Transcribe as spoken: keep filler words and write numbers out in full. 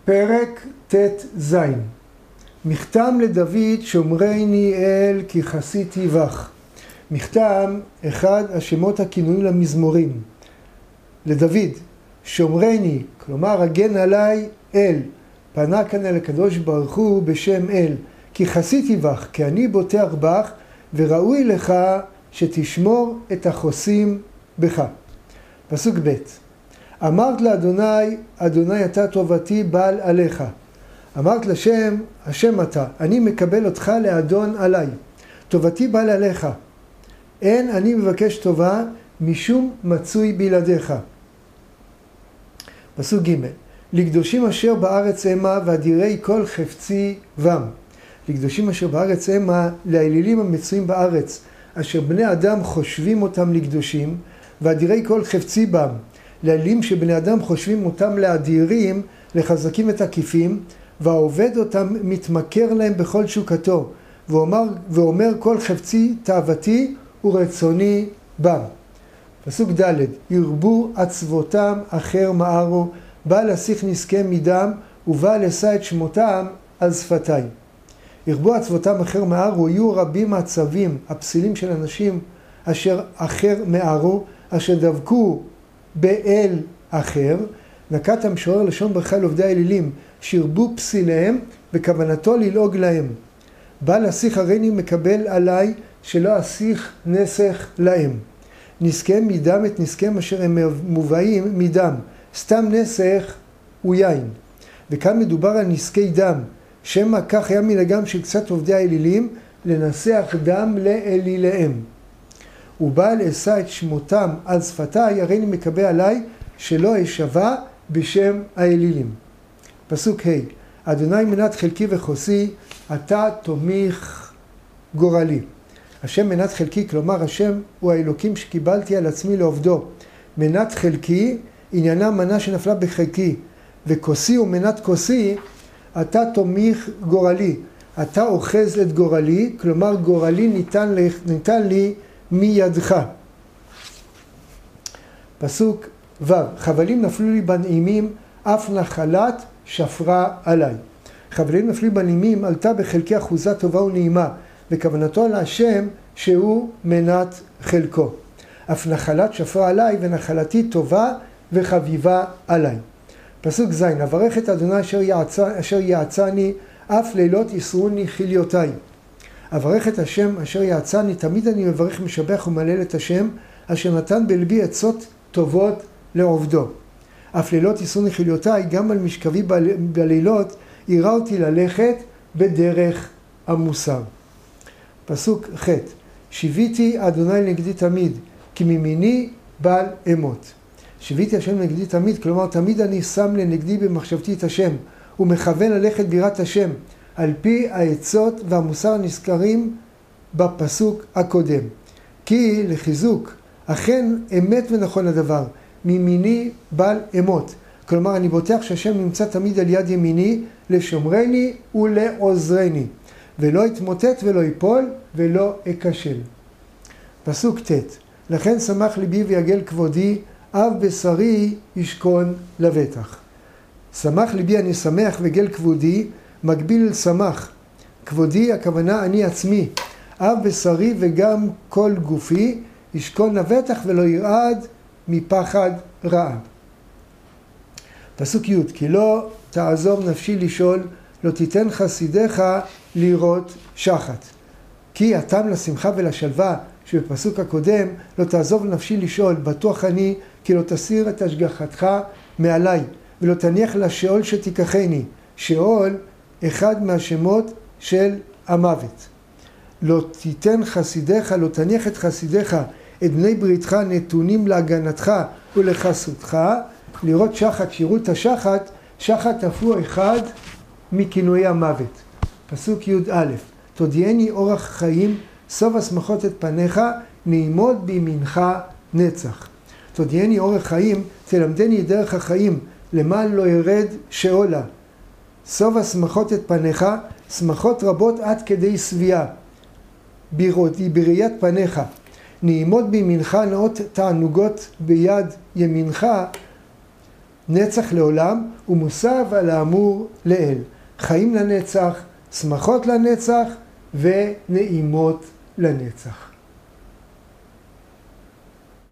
פרק ט"ז. מכתם לדוד שומרני אל כי חסיתי בך. מכתם אחד השמות הכינויים למזמורים. לדוד, שומרני, כלומר הגן עליי אל, פנה כאן אל הקדוש ברוך הוא בשם אל, כי חסיתי בך, כי אני בוטח בך, וראוי לך שתשמור את החוסים בך. פסוק ב'. אמרת לאדוני, אדוני אתה טובתי בעל עליך. אמרת לשם, השם אתה, אני מקבל אותך לאדון עליי. טובתי בעל עליך. אין אני מבקש טובה משום מצוי בלעדיך. פסוק ג'. לקדושים אשר בארץ המה ואדירי כל חפצי בם. לקדושים אשר בארץ המה, לאלילים המצויים בארץ, אשר בני אדם חושבים אותם לקדושים, ואדירי כל חפצי בם. לאלילים שבני אדם חושבים אותם לאדירים, לחזקים ותקיפים, והעובד אותם מתמכר להם בכל שוקתו, ואומר, ואומר כל חפצי תאוותי ורצוני בם. פסוק ד'. ירבו עצבותם אחר מארו, בא להסיך נזקי מדם, ובא לשא את שמותם על שפתיים. ירבו עצבותם אחר מארו, יהיו רבים העצבים, הפסילים של אנשים אשר אחר מארו, אשר דבקו באל אחר. נקט המשורר לשון ברכה לעובדי האלילים, שירבו פסיליהם בכוונתו ללעוג להם. בא להסיך הריני מקבל עליי, שלא אסיך נסך להם. נזקיהם מדם את נזקיהם אשר הם מובאים מדם. סתם נסך הוא יין. וכאן מדובר על נזקי דם. שמא כך היה מנהגם של קצת עובדי האלילים, לנסח דם לאליליהם. ובא לאשא את שמותם על שפתיי, הריני מקבל עליי, שלא אשבע בשם האלילים. פסוק ה'. אדוני מנת חלקי וחוסי, אתה תומיך גורלי. השם מנת חלקי, כלומר השם הוא האלוקים שקיבלתי על עצמי לעובדו. מנת חלקי, עניינה מנה שנפלה בחלקי, וכוסי ומנת כוסי, אתה תומיך גורלי. אתה אוחז את גורלי, כלומר גורלי ניתן לי, ניתן לי מידך. פסוק ו'. חבלים נפלו לי בנעימים, אף נחלת שפרה עליי. חבלים נפלו בנעימים, עלתה בחלקי אחוזה טובה ונעימה, וכוונתו על השם שהוא מנת חלקו. אף נחלת שפרה עליי, ונחלתי טובה וחביבה עליי. פסוק ז'. אברך את אדוני אשר יעצה, אשר יעצני, אף לילות יסרוני חיליותיי. אברך את השם אשר יעצני, תמיד אני מברך משבח ומהלל את השם, אשר נתן בלבי עצות טובות לעובדו. אף לילות יסרוני חיליותיי, גם על משכבי בלילות, יראה אותי ללכת בדרך המוסר. פסוק ח'. שיוויתי אדוני נגדי תמיד, כי ממיני בעל אמות. שיוויתי השם נגדי תמיד, כלומר תמיד אני שם לנגדי במחשבתי את השם, ומכוון ללכת בירת השם, על פי העצות והמוסר הנזכרים בפסוק הקודם. כי לחיזוק, אכן אמת ונכון הדבר, ממיני בעל אמות. כלומר אני בוטח שהשם נמצא תמיד על יד ימיני, לשומרני ולעוזרני, ולא יתמוטט ולא ייפול ולא אכשל. פסוק ט'. לכן שמח ליבי ויגל כבודי, אב בשרי ישכון לבטח. שמח ליבי, אני שמח, וגל כבודי, מקביל שמח. כבודי, הכוונה אני עצמי. אב בשרי וגם כל גופי, ישכון לבטח ולא ירעד מפחד רעה. פסוק י'. כי לא תעזוב נפשי לשאול, לא תיתן חסידיך לראות שחת. כי הטעם לשמחה ולשלווה שבפסוק הקודם, לא תעזוב נפשי לשאול, בטוח אני, כי לא תסיר את השגחתך מעליי, ולא תניח לשאול שתיקחני. שאול, אחד מהשמות של המוות. לא תיתן חסידיך, לא תניח את חסידיך, את בני בריתך נתונים להגנתך ולחסותך, לראות שחת, שיראו את השחת, שחת אף הוא אחד מכינויי המוות. פסוק י"א. תודיעני אורח חיים, סוף השמחות את פניך, נעמוד בימינך נצח. תודיעני אורח חיים, תלמדני דרך החיים, למען לא ירד שאולה. סוף השמחות את פניך, שמחות רבות עד כדי שביעה. בראיית פניך. נעמוד בימינך, נאות תענוגות ביד ימינך, נצח לעולם, ומוסף על האמור לאל. חיים לנצח, שמחות לנצח ונעימות לנצח.